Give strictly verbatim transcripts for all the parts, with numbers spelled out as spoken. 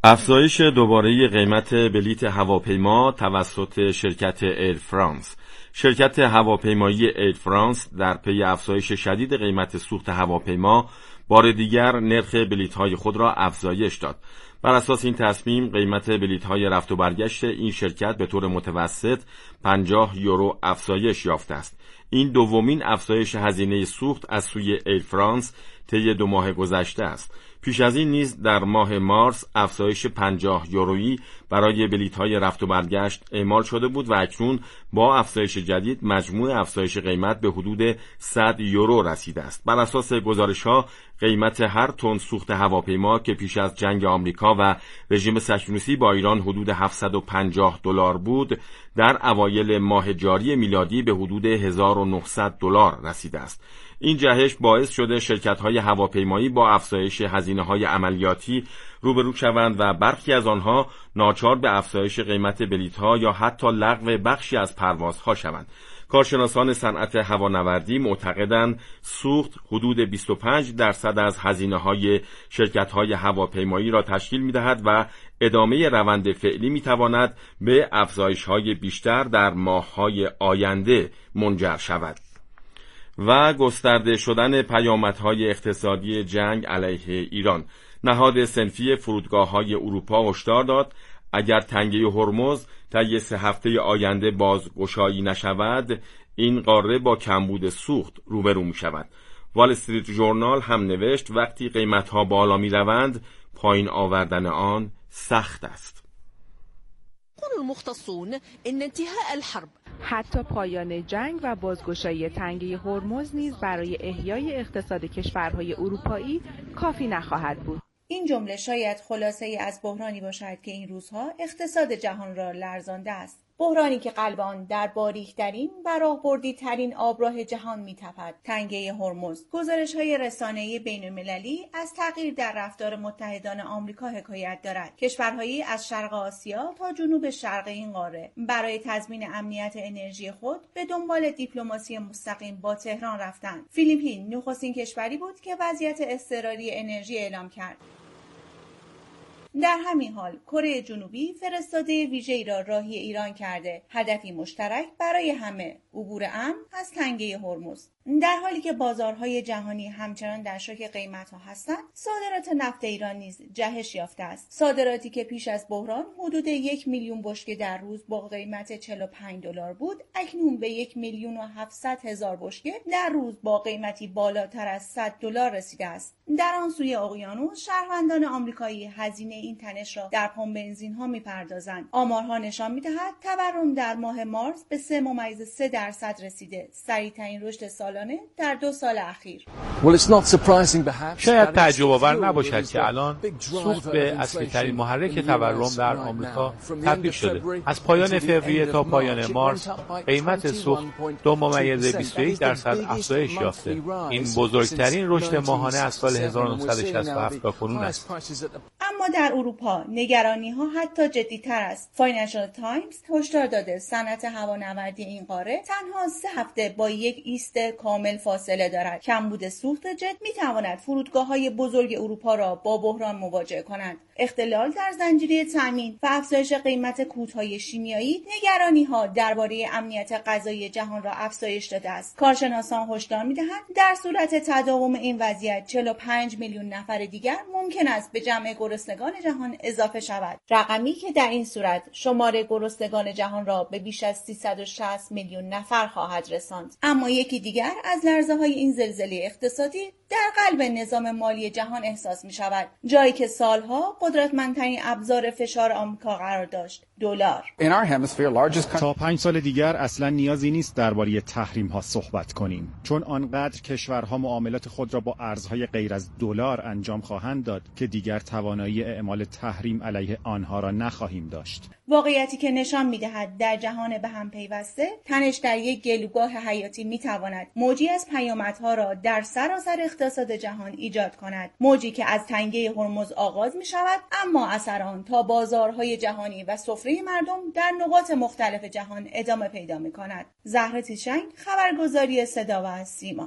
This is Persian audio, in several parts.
افزایش دوباره قیمت بلیت هواپیما توسط شرکت ایر فرانس. شرکت هواپیمایی ایر فرانس در پی افزایش شدید قیمت سوخت هواپیما بار دیگر نرخ بلیط‌های خود را افزایش داد. بر اساس این تصمیم قیمت بلیط‌های رفت و برگشت این شرکت به طور متوسط پنجاه یورو افزایش یافته است. این دومین افزایش هزینه سوخت از سوی ایر فرانس طی دو ماه گذشته است. پیش از این نیز در ماه مارس افزایش پنجاه یورویی برای بلیط‌های رفت و برگشت اعمال شده بود و اکنون با افزایش جدید مجموع افزایش قیمت به حدود صد یورو رسیده است. بر اساس گزارش‌ها قیمت هر تن سوخت هواپیما که پیش از جنگ آمریکا و رژیم صهیونیستی با ایران حدود هفتصد و پنجاه دلار بود، در اوایل ماه جاری میلادی به حدود هزار و نهصد دلار رسیده است. این جهش باعث شده شرکت‌های هواپیمایی با افزایش هزینه‌های عملیاتی روبرو شوند و برخی از آنها ناچار به افزایش قیمت بلیط‌ها یا حتی لغو بخشی از پروازها شوند. کارشناسان صنعت هوانوردی معتقدند سوخت حدود بیست و پنج درصد از هزینه‌های شرکت‌های هواپیمایی را تشکیل می‌دهد و ادامه روند فعلی می‌تواند به افزایش‌های بیشتر در ماه‌های آینده منجر شود. و گسترده شدن پیامدهای اقتصادی جنگ علیه ایران. نهاد صنفی فرودگاه‌های اروپا هشدار داد اگر تنگه هرمز طی سه هفته آینده بازگشایی نشود، این قاره با کمبود سوخت روبرو می‌شود. وال استریت ژورنال هم نوشت وقتی قیمت‌ها بالا می‌روند، پایین آوردن آن سخت است. المختصون ان انتهاء الحرب حتی پایان جنگ و بازگشایی تنگه هرمز نیز برای احیای اقتصاد کشورهای اروپایی کافی نخواهد بود. این جمله شاید خلاصه‌ای از بحرانی باشد که این روزها اقتصاد جهان را لرزانده است. بحرانی که قلب آن در باریک‌ترین و راهبردی‌ترین آبراه جهان می‌تپد، تنگه هرمز. گزارش‌های رسانه‌ای بین‌المللی از تغییر در رفتار متحدان آمریکا حکایت دارد. کشورهایی از شرق آسیا تا جنوب شرق این قاره برای تضمین امنیت انرژی خود به دنبال دیپلماسی مستقیم با تهران رفتند. فیلیپین نخستین کشوری بود که وضعیت اضطراری انرژی اعلام کرد. در همین حال کره جنوبی فرستاده ویژه‌ای را راهی ایران کرده، هدفی مشترک برای همه، عبور امن از تنگه هرمز. در حالی که بازارهای جهانی همچنان در شوک قیمت‌ها هستند، صادرات نفت ایران نیز جهش یافته است. صادراتی که پیش از بحران حدود یک میلیون بشکه در روز با قیمت چهل و پنج دلار بود، اکنون به یک میلیون و هفتصد هزار بشکه در روز با قیمتی بالاتر از صد دلار رسیده است. در آن سوی اقیانوس شهروندان آمریکایی هزینه این تنش را در پمپ بنزین‌ها می‌پردازند. آمارها نشان می‌دهد تورم در ماه مارس به سه ممیز سه درصد رسیده، سریع‌ترین رشد سال در دو سال اخیر. شاید تعجب آور نباشد که الان سوخت به اصلی ترین محرک تورم در آمریکا تبدیل شده. از پایان فوریه تا پایان مارس قیمت سوخت دو ممیز بیست و یک درصد افزایش یافته. این بزرگترین رشد ماهانه از سال هزار و نهصد و شصت و هفت تا کنون است. اما در اروپا نگرانی‌ها حتی جدی‌تر است. فاینانشال تایمز هشدار داده صنعت هوانوردی این قاره تنها سه هفته با یک ایست کامل فاصله دارد. کمبود سوخت جت می‌تواند فرودگاه‌های بزرگ اروپا را با بحران مواجه کند. اختلال در زنجیره تامین و افزایش قیمت کودهای شیمیایی نگرانی‌ها درباره امنیت غذایی جهان را افزایش داده است. کارشناسان هشدار می‌دهند در صورت تداوم این وضعیت چهل و پنج میلیون نفر دیگر ممکن است به جمع گرسنگان جهان اضافه شود. رقمی که در این صورت شمار گرسنگان جهان را به بیش از سیصد و شصت میلیون نفر خواهد رساند. اما یکی دیگر از لرزه‌های این زلزله اقتصادی در قلب نظام مالی جهان احساس می شود، جایی که سالها قدرتمندترین ابزار فشار آمریکا قرار داشت، دلار. تا پنج سال دیگر اصلا نیازی نیست درباره تحریم ها صحبت کنیم، چون آنقدر کشورها معاملات خود را با ارزهای غیر از دلار انجام خواهند داد که دیگر توانایی اعمال تحریم علیه آنها را نخواهیم داشت. واقعیتی که نشان می‌دهد در جهان به هم پیوسته تنش در یک گلوگاه حیاتی می‌تواند موجی از پیامدها را در سراسر اقتصاد جهان ایجاد کند، موجی که از تنگه هرمز آغاز می‌شود اما اثر آن تا بازارهای جهانی و سفره مردم در نقاط مختلف جهان ادامه پیدا می‌کند. زهره تیشنگ، خبرگزاری صدا و سیما.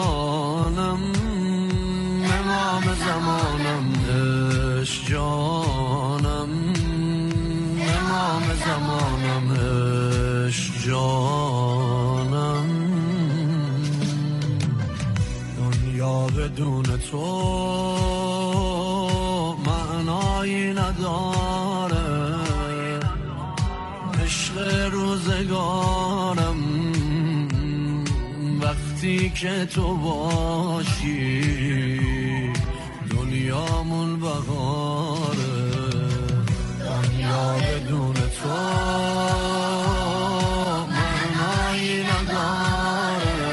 جانم امام زمانم عشق جانم امام زمانم عشق جانم دنیا بدون تو معنایی نداره عشق روزگارم وقتی که تو باشی دنیامون بهاره دنیا بدون تو معنایی نداره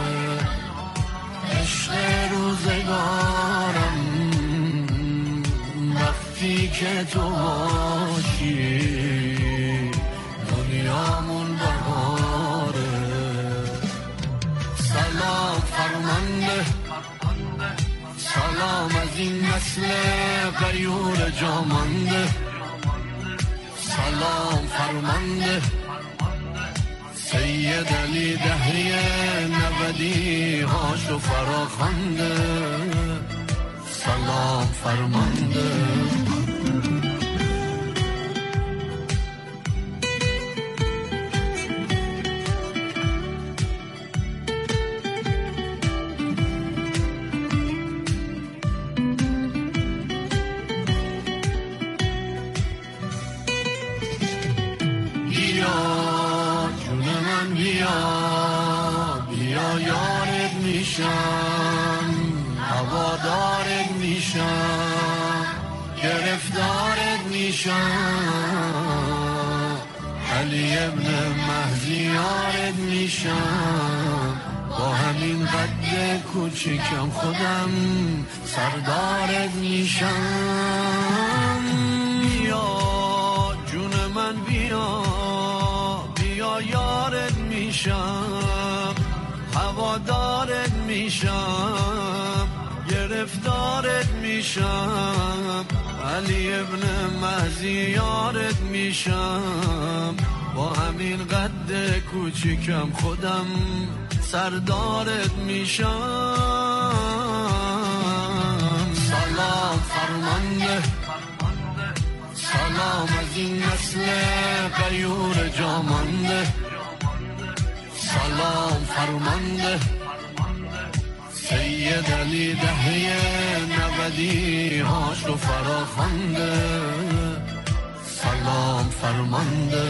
عشق روزگارم وقتی که تو باشی دنیامون بهاره سلام فرمانده سلام از این نسل غیور جامانده سلام فرمانده سید علی دهری نودی هاشو فراخنده سلام فرمانده هوادارت میشم گرفتارت میشم علی ابن مهدیارت میشم با همین قد کوچیکم خودم سردارت میشم بیا جون من بیا بیا یارت میشم هوادارت میشم گرفتارت میشم علی ابن مهدی یارت میشم با همین قد کوچیکم خودم سردارت میشم سلام فرمانده سلام از این نسل غیور جامانده سلام فرمانده سید علی دهری نودی هاشو فراخنده سلام فرمانده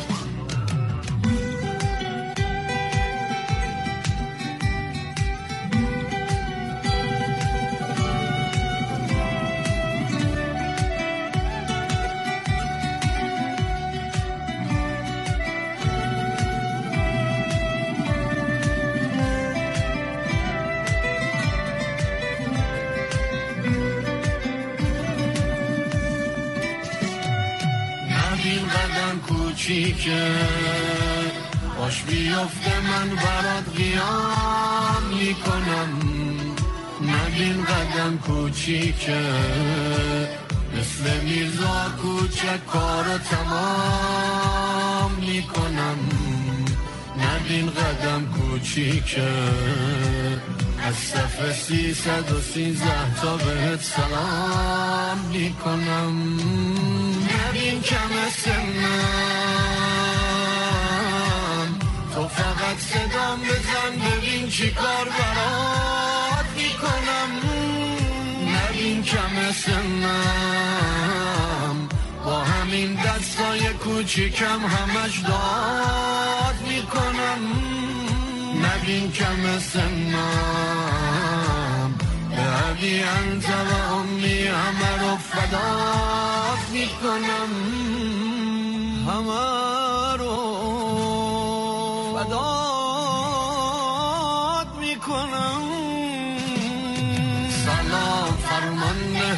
کوچیکه باش بیفته من برات قیام میکنم نبین قدم کوچیکه مثل میرزا کوچک کارو تمام میکنم نبین قدم کوچیکه از صف سیصد و سیزده تا بهت سلام میکنم نبین کم سنم تو فقط صدام بزن ببین چی کار برات میکنم نبین کم سنم با همین دستای کوچیکم همش داد میکنم نبین کم سنم به ابی انت و امی همه رو فدات میکنم همه رو فدات میکنم سلام فرمانده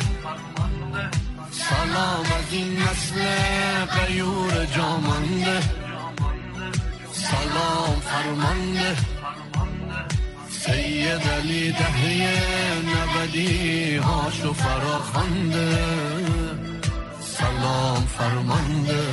سلام از این نسل غیور جامانده سلام فرمانده سید علی دهری نودی هاشو فراخنده سلام فرمانده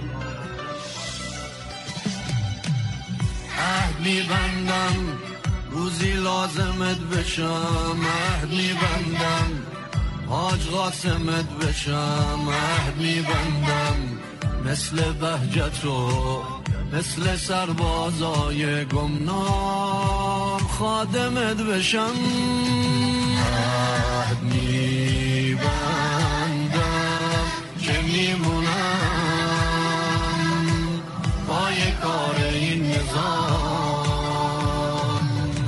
عهد میبندم روزی لازمت بشم مهد میبندم، حاج قاسمت بشم مهد میبندم، مثل بهجتو مثل سربازای گمنام خادمت بشم مهد میبندم که میمونم پای کار این نظام،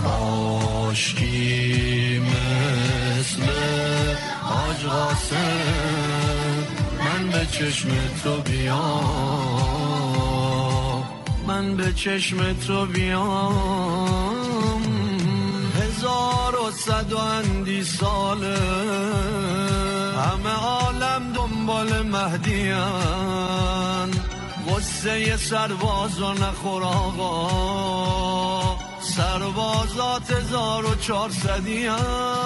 کاشکی مثل حاج قاسم من به چشم تو بیام، من به چشم تو بیام. هزار و صد و اندی ساله همه عالم دنبال مهدیان، غصه سرباز و نخور آقا، سربازات هزار و چهارصدیان.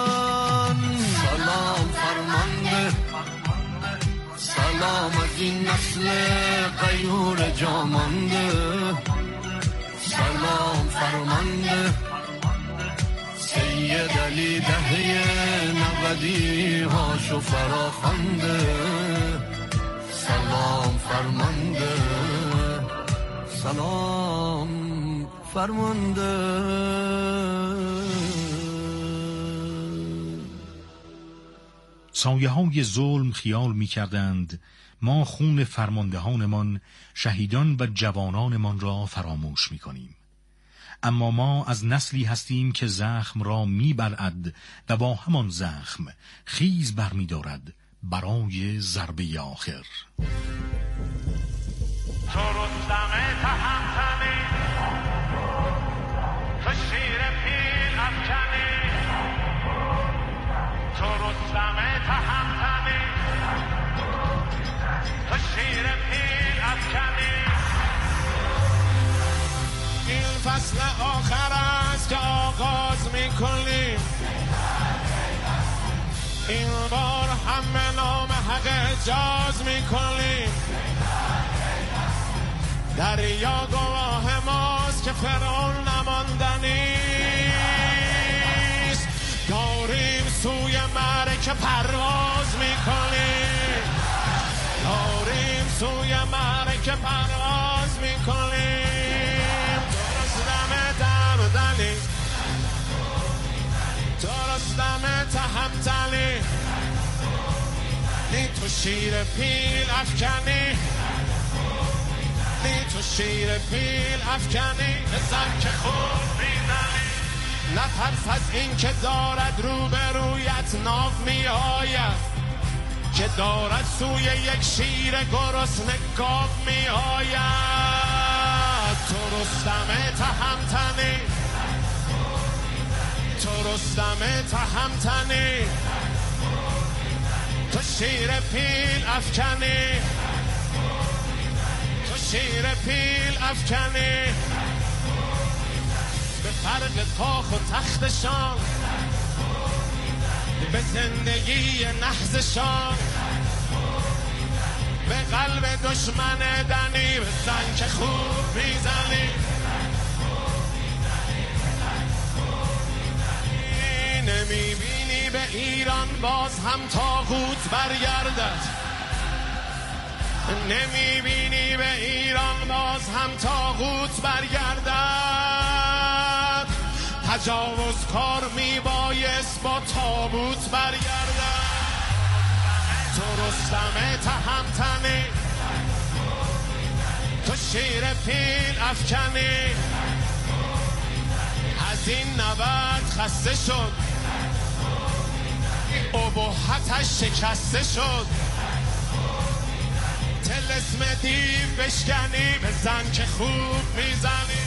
سلام فرمانده سلام از این نسل غیور جامانده، سلام فرمانده سید علی دهه نودی هاشو فراخوانده، سلام فرمانده سلام فرمانده. سایه های ظلم خیال می کردند ما خون فرماندهانمان، شهیدان و جوانانمان را فراموش می کنیم. اما ما از نسلی هستیم که زخم را می بلعد و با همان زخم خیز بر می دارد برای ضربه آخر. تو رستم تهمتنی، تو شیر پیل افکنی، تو رستم تهمتنی، تو شیر پیل افکنی. این فصل آخر است که آغاز میکنیم، این بار همه نام حق اجاز میکنیم. دریا گواه ماست که فرعون نماندنیست، داریم سوی معرکه پرواز میکنیم، داریم سوی معرکه پرواز میکنیم. درست دم دمدنی، درست دم تهمتنی، نی تو شیر پیل افکنی، تو شیر پیل افکنی، بزن که خوب میزنی. نترس از این که دارد رو به رویت ناو می آید، که دارد سوی یک شیر گرسنه گاو می آید. تو رستم تهمتنی، تو رستم تهمتنی، تو شیر پیل افکنی، شیر پیل افکنی. به فرق تاخ و تختشان، به زندگی نحزشان، به قلب دشمن دنی بزن که خوب میزنی. نمیبینی به ایران باز هم طاغوت برگردد، نمیبینی به ایران باز هم طاغوت برگردد. تجاوز کار میبایست با تابوت برگردد. تو رستم تهمتنی، تو شیر پیل افکنی. از این نبرد خسته شد، ابهتش شکسته شد. طلسم دیو بشکنی، بزن که خوب میزنی.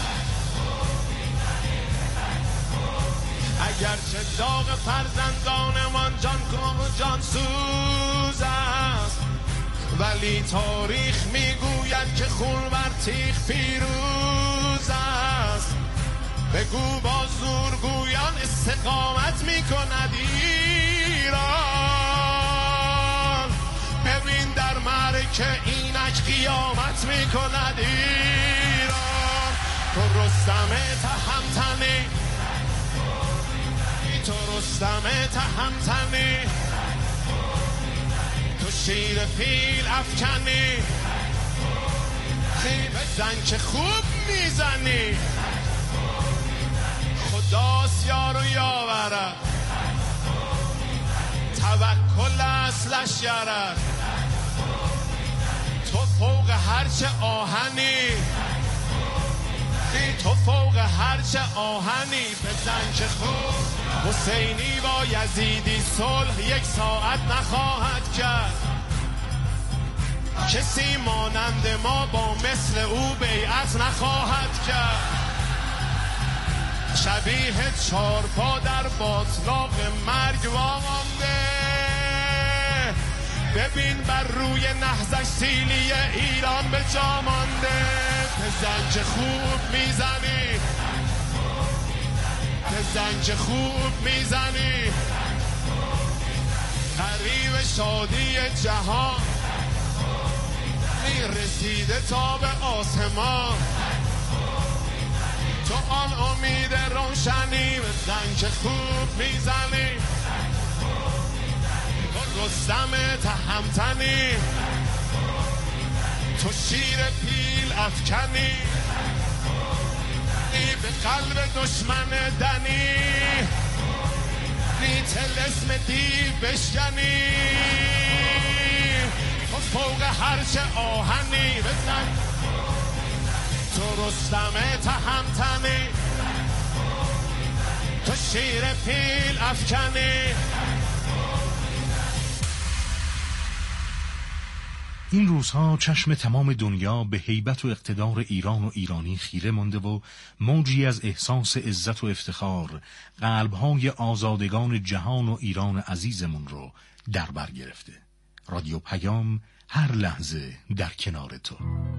اگرچه داغ فرزندانمان جان کام و جان سوز است، ولی تاریخ میگوید که خون بر تیغ پیروز است. بگو با زورگویان استقامت میکند ایران، ببین در معرکه اینک قیامت میکند ایران. تو رستم تهمتنی، رستم تهمتنی، تو شیر پیل افکنی، خیلی بزن که خوب میزنی، خداست یار و یاورد، توکل اصلش یارد، تو فوق هرچه آهنی، تو فوق هرچه آهنی، بزن که خوب. حسینی با یزیدی صلح یک ساعت نخواهد کرد، کسی مانند ما با مثل او بیعت نخواهد کرد. شبیه چارپا در باطلاق مرگ وامانده، ببین بر روی نهضش سیلی ایران به جا مانده. بزن که خوب میزنی، بزن که خوب میزنی، قریب شادی جهان رسیده تا به آسمان، تو آن امید روشنی. بزن که خوب میزنی، تو رستم تهمتنی، تو شیر پیل افکنی، به قلب دشمن دنی، نی طلسم دیو بشکنی، تو فوق هرچه آهنی. بزن تو رستم تهمتنی، تو شیر پیل افکنی. این روزها چشم تمام دنیا به هیبت و اقتدار ایران و ایرانی خیره مانده و موجی از احساس عزت و افتخار قلب‌های آزادگان جهان و ایران عزیزمون رو در بر گرفته. رادیو پیام، هر لحظه در کنار تو.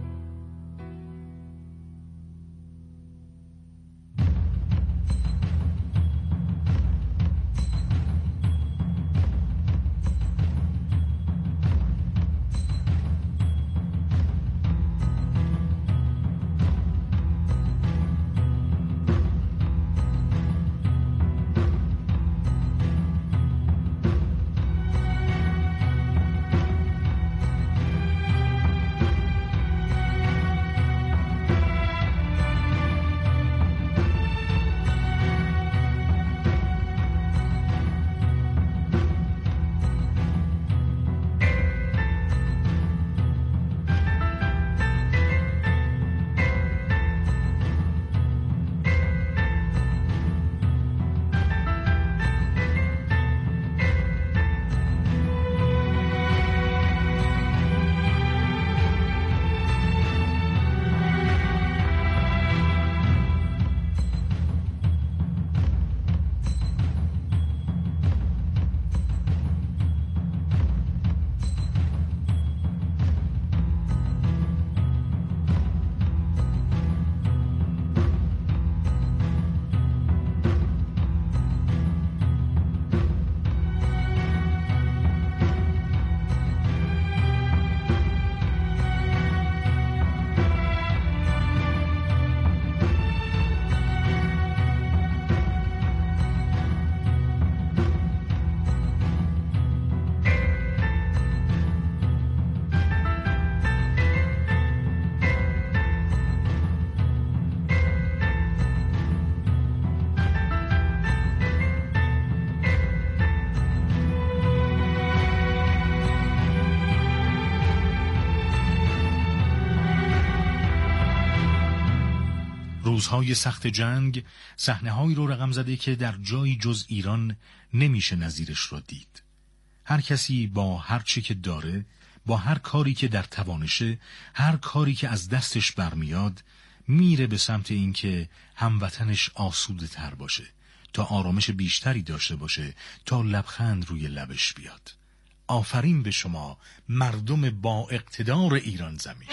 روزهای سخت جنگ صحنه‌هایی رو رقم زده که در جایی جز ایران نمیشه نظیرش رو دید. هر کسی با هر چی که داره، با هر کاری که در توانشه، هر کاری که از دستش برمیاد، میره به سمت اینکه هموطنش آسوده تر باشه، تا آرامش بیشتری داشته باشه، تا لبخند روی لبش بیاد. آفرین به شما مردم با اقتدار ایران زمین.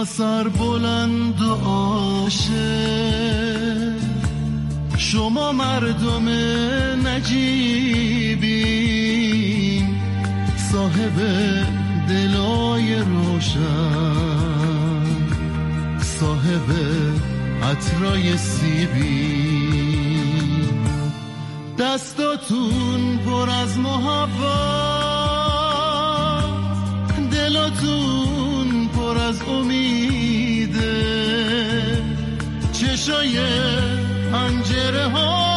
شما سر بلند و عاشق، شما مردم نجیبین، صاحب دلای روشن، صاحب عطرای سیبی، دستاتون پر از محبت، دلاتون پر از امیده، چشای پنجره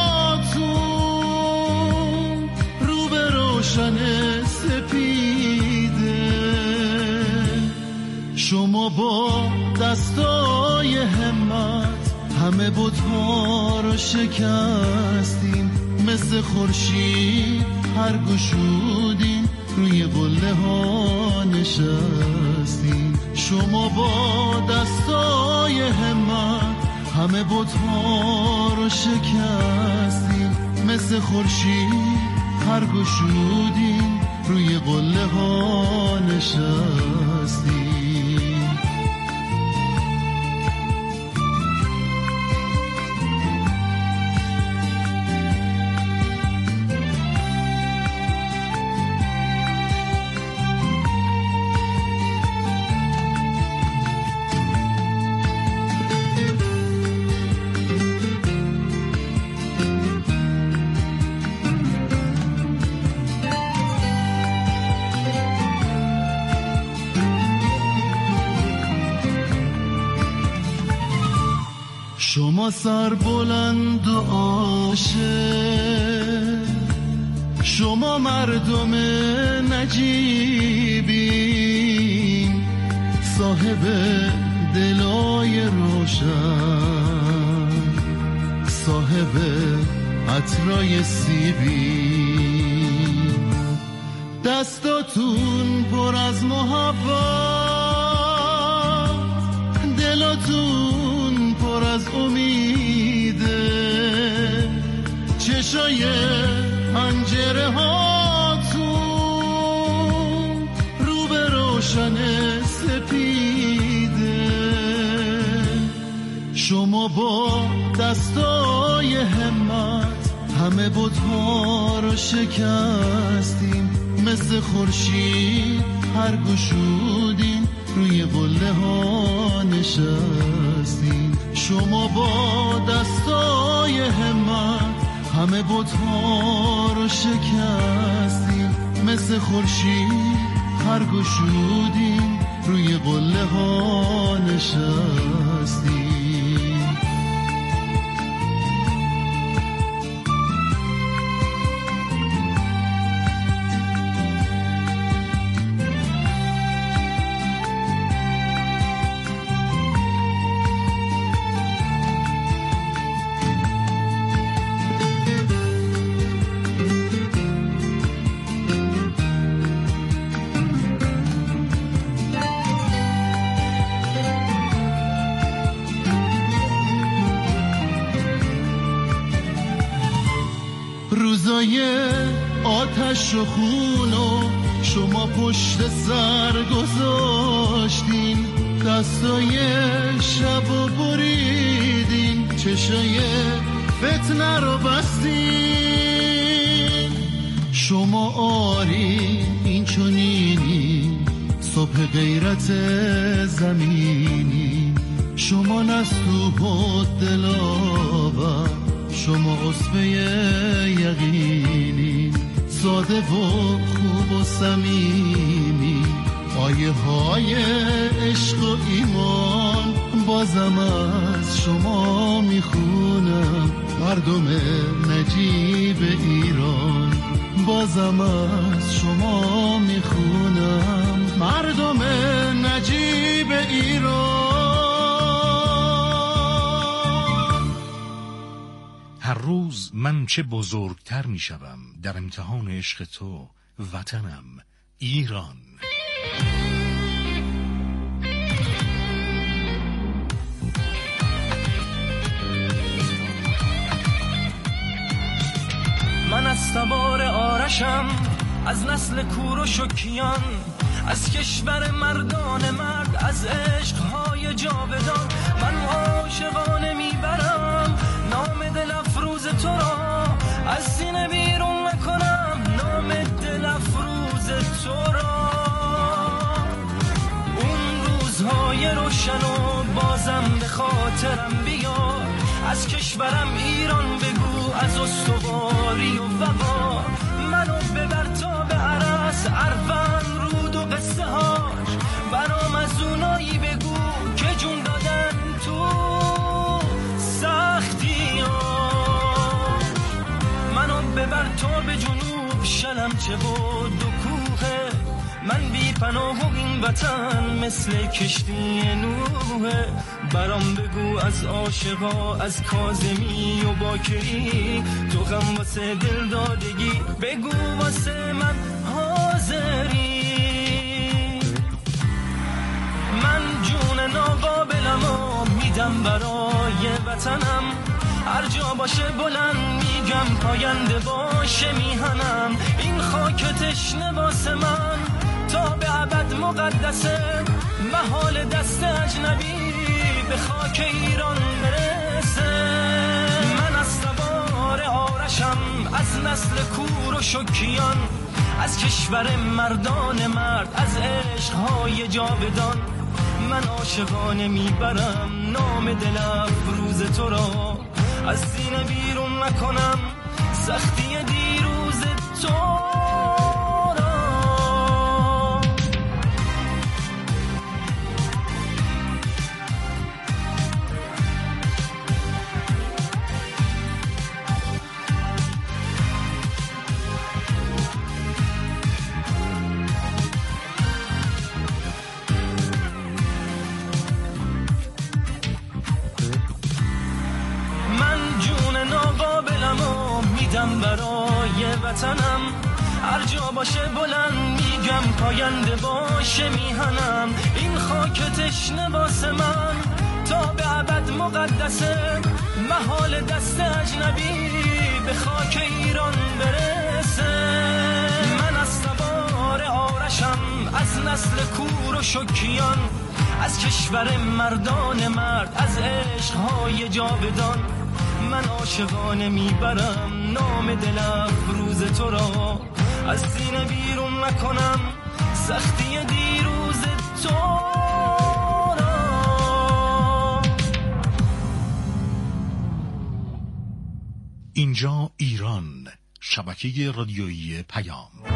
هاتون رو به روشن سپیده، شما با دستای همت همه بت‌ها رو شکستین، مثل خورشید هر گشودین، روی قله ها نشستین، شما با دستای همت همه بت‌ها رو شکستین، مثل خورشید هر گشودین، روی قله ها نشستین. شما سر بلند و عاشق، شما مردم نجیبین، صاحب دلای روشن، صاحب عطرای سیبی، دستاتون پر از محبت، دلاتون پر از امیده، چشای پنجره هاتون رو به روشن سپیده، شما با دستای همت همه بت‌ها رو شکستین، مثل خورشید هر گشودین، روی قله ها نشستین، شما با دستای همت همه بت‌ها رو شکستین، مثل خورشید هر گشودین، روی قله ها نشستین. روزای آتش و خون و شما پشت سر گذاشتین، دستای شب و بریدین، چشای فتنه رو بستین، شما آری این چنینی، صبح غیرت زمینی، شما نسوح و دلاور، شما عصبه یقینی، ساده و خوب و صمیمی، آیه های عشق و ایمان، بازم از شما میخونم، مردم نجیب ایران، بازم از شما میخونم، مردم نجیب ایران. هر روز من چه بزرگتر می شوم در امتحان عشق تو، وطنم ایران. من از سوار آرشم، از نسل کور و شکیان، از کشور مردان مرد، از عشقهای عشقهای جاودان. من عاشقانه میبرم نام دل افروز تو را، از سینه بیرون نکنم نام دل افروز تو را. اون روزهای روشن و بازم به خاطرم بیار، از کشورم ایران بگو، از استواری و وقار. منو ببر تا به عرس، اروند، رود و قصه هاش. برام از اونایی بگو که جون دادن تو سختی ها. منو ببر تا به جنوب، شلمچه و دو کوهه. من بی پناه و این وطن مثل کشتی نوحه. برام بگو از عاشقا، از کاظمی و باکری، تو غم واسه دل دادگی بگو واسه من حاضری. من جون ناقابلم و میدم برای وطنم، هر جا باشه بلند میگم، پاینده باشه میهنم. این خاک تشنه واسه من تا به ابد مقدسه، محال دست اجنبی به خاک ایران برسه. من از سوار آرشم، از نسل کور و شکیان، از کشور مردان مرد، از عشقهای جاودان. من عاشقانه میبرم نام دل افروز تو را، از سینه بیرون نکنم سختی دیروز تو را. میدم برای وطنم، هر جا باشه بلند میگم، پاینده باشه میهنم. این خاک تشنه واسه من تا به ابد مقدسه، محال دست اجنبی به خاک ایران برسه. من از سوار آرشم، از نسل کور و شکیان، از کشور مردان مرد، از عشقهای جاودان. من عاشقانه میبرم نام دل افروز تو را، از سینه بیرون نکنم سختی دیروز تو را. اینجا ایران، شبکه رادیویی پیام.